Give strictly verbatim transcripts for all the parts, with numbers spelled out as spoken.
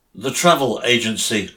The travel agency.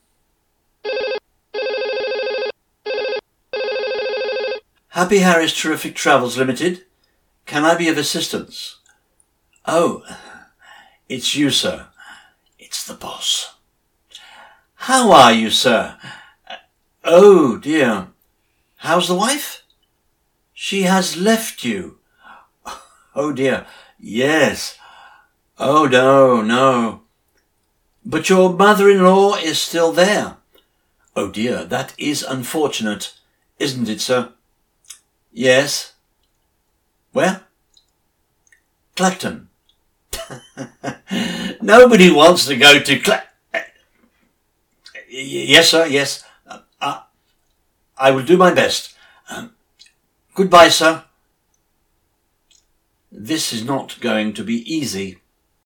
Happy Harris Terrific Travels Limited. Can I be of assistance? Oh, it's you, sir. It's the boss. How are you, sir? Oh, dear. How's the wife? She has left you. Oh, dear. Yes. Oh, no, no. But your mother-in-law is still there. Oh, dear, that is unfortunate, isn't it, sir? Yes. Where? Clacton. Nobody wants to go to Cla... Yes, sir, yes. Uh, uh, I will do my best. Um, goodbye, sir. This is not going to be easy.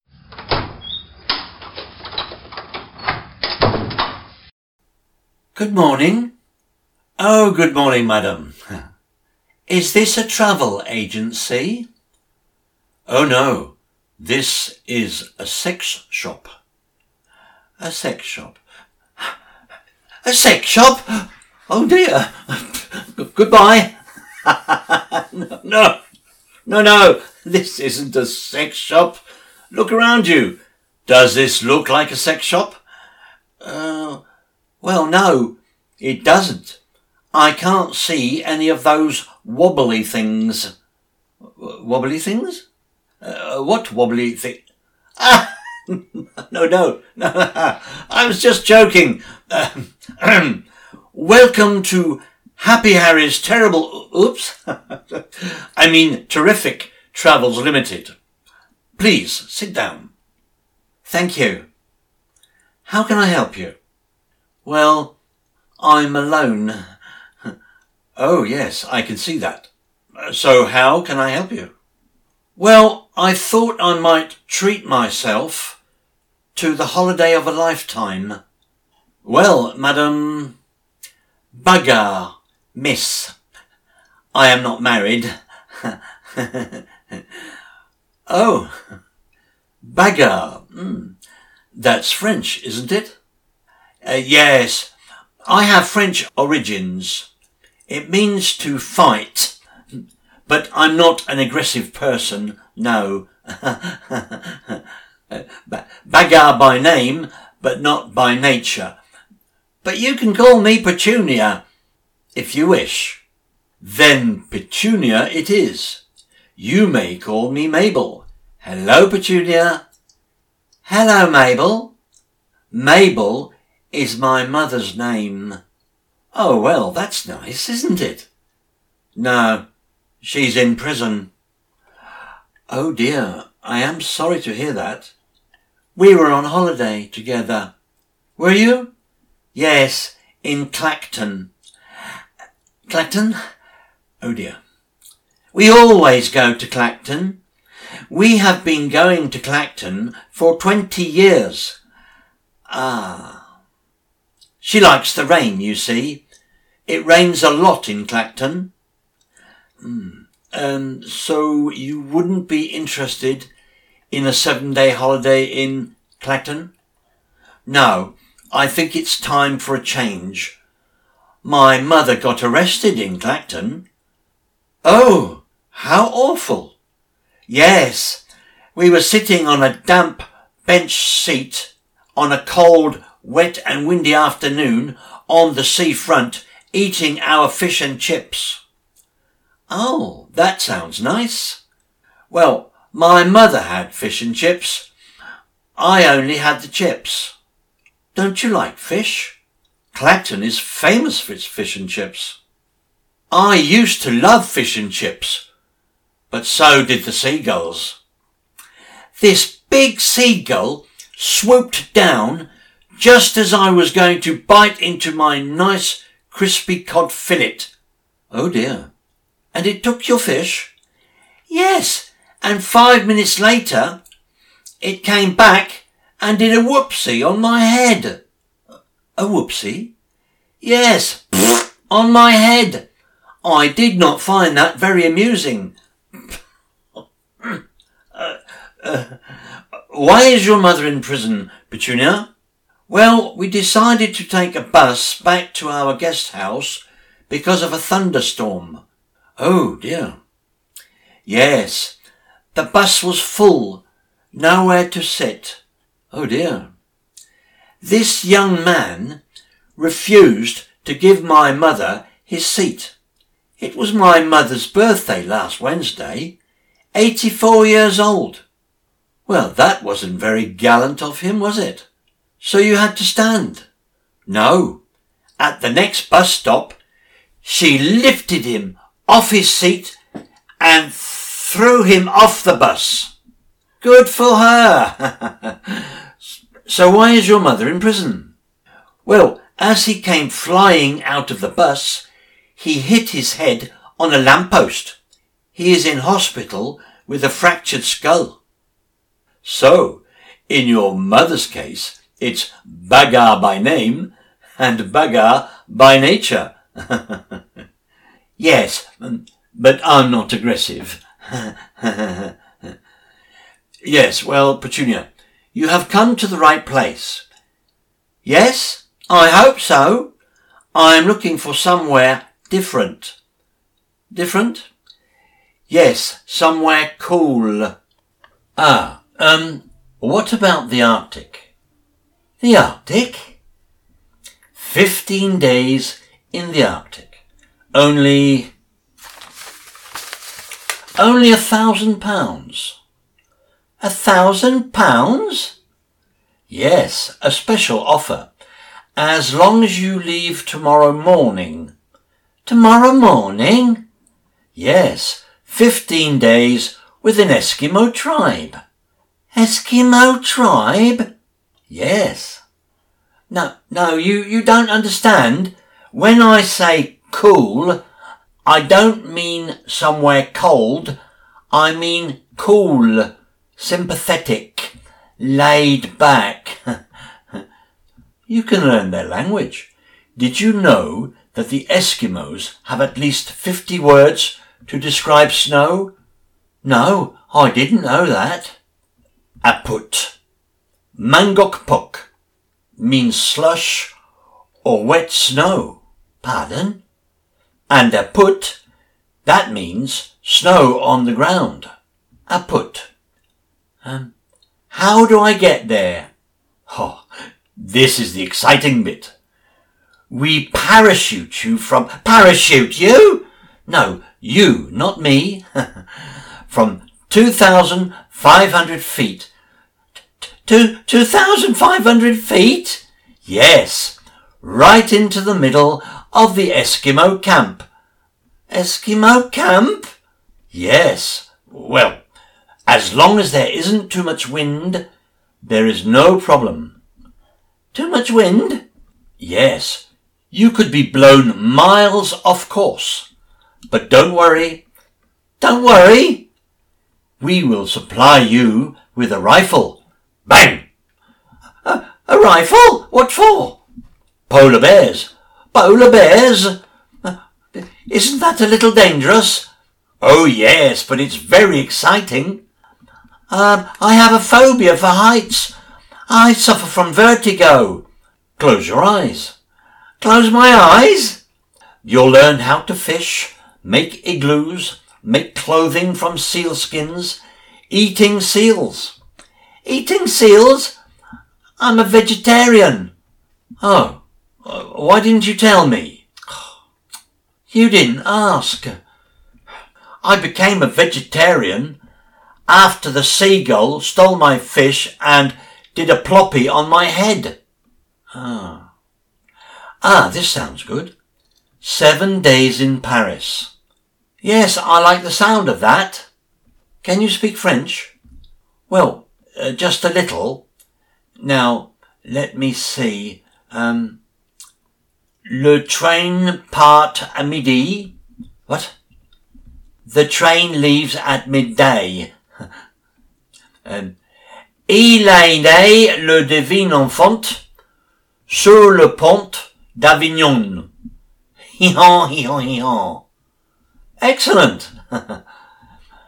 Good morning. Oh, good morning, madam. Is this a travel agency? Oh, no. This is a sex shop. A sex shop. A sex shop? Oh, dear. Goodbye. no, no, no, no. This isn't a sex shop. Look around you. Does this look like a sex shop? Uh, well, no, it doesn't. I can't see any of those wobbly things. Wobbly things? Uh, what wobbly thing? Ah, no, no, no. I was just joking. Uh, welcome to Happy Harry's Terrible... Oops. I mean, Terrific Travels Limited. Please, sit down. Thank you. How can I help you? Well, I'm alone. Oh, yes, I can see that. So how can I help you? Well, I thought I might treat myself to the holiday of a lifetime. Well, madam, bugger, miss. I am not married. Oh, bagarre. Mm. That's French, isn't it? Uh, yes, I have French origins. It means to fight, but I'm not an aggressive person, no. Bagarre by name, but not by nature. But you can call me Petunia, if you wish. Then Petunia it is. You may call me Mabel. Hello, Petunia. Hello, Mabel. Mabel is my mother's name. Oh, well, that's nice, isn't it? No, she's in prison. Oh, dear, I am sorry to hear that. We were on holiday together. Were you? Yes, in Clacton. Clacton? Oh, dear. We always go to Clacton. We have been going to Clacton for twenty years. Ah. She likes the rain, you see. It rains a lot in Clacton. Mm. Um, so you wouldn't be interested in a seven-day holiday in Clacton? No, I think it's time for a change. My mother got arrested in Clacton. Oh, how awful. Yes, we were sitting on a damp bench seat on a cold, wet and windy afternoon on the seafront eating our fish and chips. Oh, that sounds nice. Well, my mother had fish and chips. I only had the chips. Don't you like fish? Clacton is famous for its fish and chips. I used to love fish and chips, but so did the seagulls. This big seagull swooped down just as I was going to bite into my nice crispy cod fillet. Oh dear. And it took your fish? Yes, and five minutes later, it came back and did a whoopsie on my head. A whoopsie? Yes, on my head. I did not find that very amusing. uh, uh, why is your mother in prison, Petunia? Well, we decided to take a bus back to our guest house because of a thunderstorm. Oh dear. Yes, the bus was full, nowhere to sit. Oh dear. This young man refused to give my mother his seat. It was my mother's birthday last Wednesday, eighty-four years old. Well, that wasn't very gallant of him, was it? So you had to stand? No. At the next bus stop, she lifted him off his seat and threw him off the bus. Good for her. So why is your mother in prison? Well, as he came flying out of the bus, he hit his head on a lamppost. He is in hospital with a fractured skull. So, in your mother's case, it's bagarre by name and bagarre by nature. Yes, but I'm not aggressive. Yes, well, Petunia, you have come to the right place. Yes, I hope so. I'm looking for somewhere different. Different? Yes, somewhere cool. Ah, um, what about the Arctic? The Arctic? Fifteen days in the Arctic. Only... Only a thousand pounds. A thousand pounds? Yes, a special offer. As long as you leave tomorrow morning. Tomorrow morning? Yes, fifteen days with an Eskimo tribe. Eskimo tribe? Yes. No, no, you, you don't understand. When I say cool, I don't mean somewhere cold. I mean cool, sympathetic, laid back. You can learn their language. Did you know that the Eskimos have at least fifty words to describe snow? No, I didn't know that. Aput. Mangokpok means slush or wet snow. Pardon? And aput, that means snow on the ground. Aput. Um, how do I get there? Oh, this is the exciting bit. We parachute you from... Parachute you? No, you, not me. From two thousand five hundred feet. To two thousand five hundred feet? Yes, right into the middle of the Eskimo camp. Eskimo camp? Yes. Well, as long as there isn't too much wind, there is no problem. Too much wind? Yes. You could be blown miles off course. But don't worry. Don't worry. We will supply you with a rifle. Bang! A, a rifle? What for? Polar bears. Polar bears? Isn't that a little dangerous? Oh yes, but it's very exciting. Um, I have a phobia for heights. I suffer from vertigo. Close your eyes. Close my eyes? You'll learn how to fish, make igloos, make clothing from seal skins, eating seals. Eating seals? I'm a vegetarian. Oh, why didn't you tell me? You didn't ask. I became a vegetarian after the seagull stole my fish and did a ploppy on my head. Ah. Ah, this sounds good. Seven days in Paris. Yes, I like the sound of that. Can you speak French? Well, uh, just a little. Now, let me see. Um, le train part à midi. What? The train leaves at midday. um, Il est né le divin enfant sur le pont d'Avignon. Hi-han, hi-han, hi-han. Excellent.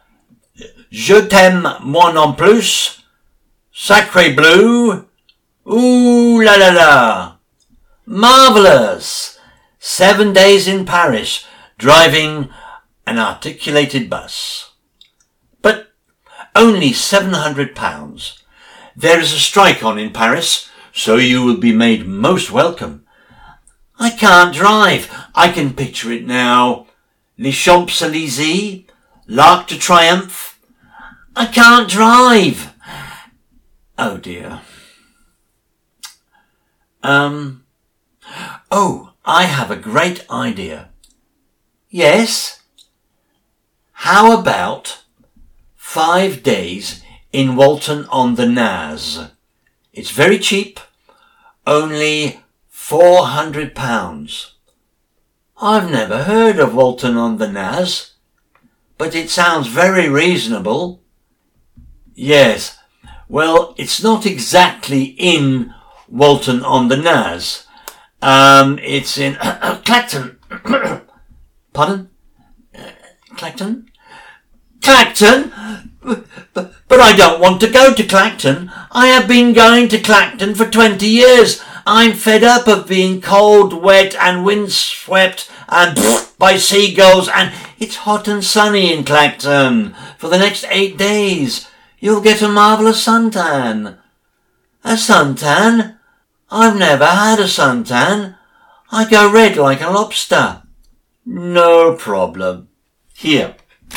Je t'aime moi non plus. Sacré bleu. Ooh la la la! Marvellous! Seven days in Paris, driving an articulated bus. But only seven hundred pounds. There is a strike on in Paris, so you will be made most welcome. I can't drive. I can picture it now. Les Champs-Élysées, l'Arc de Triomphe. I can't drive. Oh dear. Um, oh, I have a great idea. Yes? How about five days in Walton on the Naz? It's very cheap, only four hundred pounds. I've never heard of Walton on the Naz, but it sounds very reasonable. Yes, well, it's not exactly in Walton on the Naz. Um, it's in Clacton. Pardon? Uh, Clacton? Clacton? But, but I don't want to go to Clacton. I have been going to Clacton for twenty years. I'm fed up of being cold, wet and windswept and pfft, by seagulls, and it's hot and sunny in Clacton for the next eight days. You'll get a marvellous suntan. A suntan? I've never had a suntan. I go red like a lobster. No problem. Here.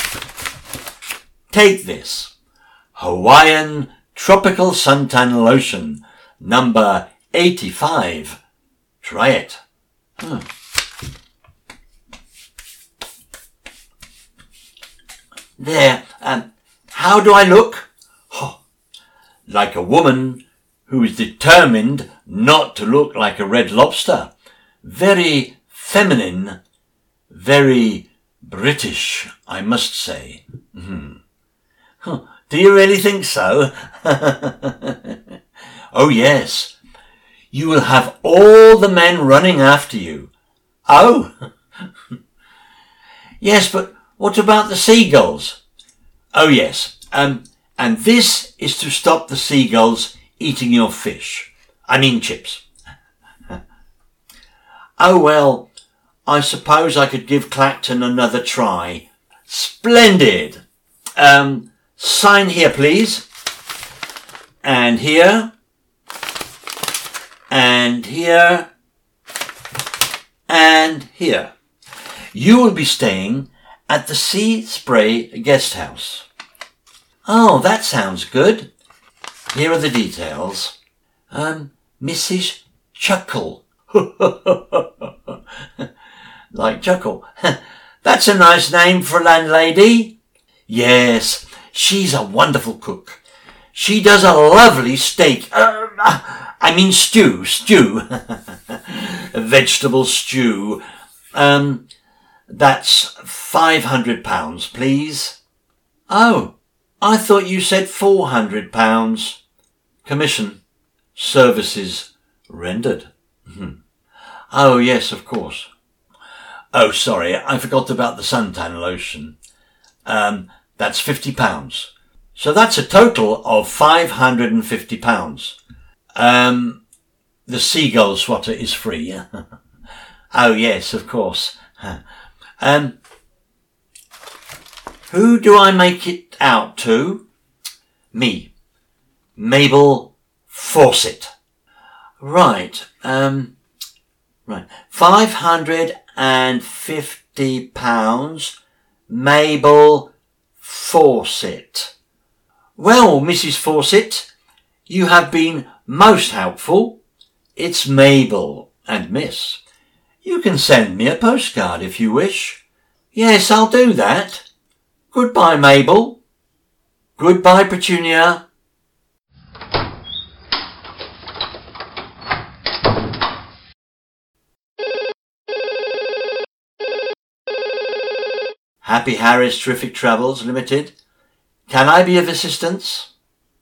Take this. Hawaiian Tropical Suntan Lotion, number eighty-five. Try it. Hmm. There. Um, how do I look? Oh, like a woman who is determined not to look like a red lobster. Very feminine, very British, I must say. Mm-hmm. Huh. Do you really think so? Oh, yes. You will have all the men running after you. Oh? Yes, but what about the seagulls? Oh, yes. Um, and this is to stop the seagulls eating your fish. I mean chips. Oh, well, I suppose I could give Clacton another try. Splendid. Um, sign here, please. And here. And here. And here. You will be staying at the Sea Spray Guest House. Oh, that sounds good. Here are the details. Um, Missus Chuckle. Like Chuckle. That's a nice name for a landlady. Yes, she's a wonderful cook. She does a lovely steak. Uh, I mean stew, stew. A vegetable stew. Um, that's five hundred pounds, please. Oh, I thought you said four hundred pounds. Commission. Services rendered. Mm-hmm. Oh, yes, of course. Oh, sorry, I forgot about the suntan lotion. Um, that's fifty pounds. So that's a total of five hundred and fifty pounds. Um, the seagull swatter is free. Oh, yes, of course. Um, who do I make it out to? Me. Mabel Fawcett. Right, um, right. Five hundred and fifty pounds. Mabel Fawcett. Well, Missus Fawcett, you have been most helpful. It's Mabel and Miss. You can send me a postcard if you wish. Yes, I'll do that. Goodbye, Mabel. Goodbye, Petunia. Happy Harris Terrific Travels Limited. Can I be of assistance?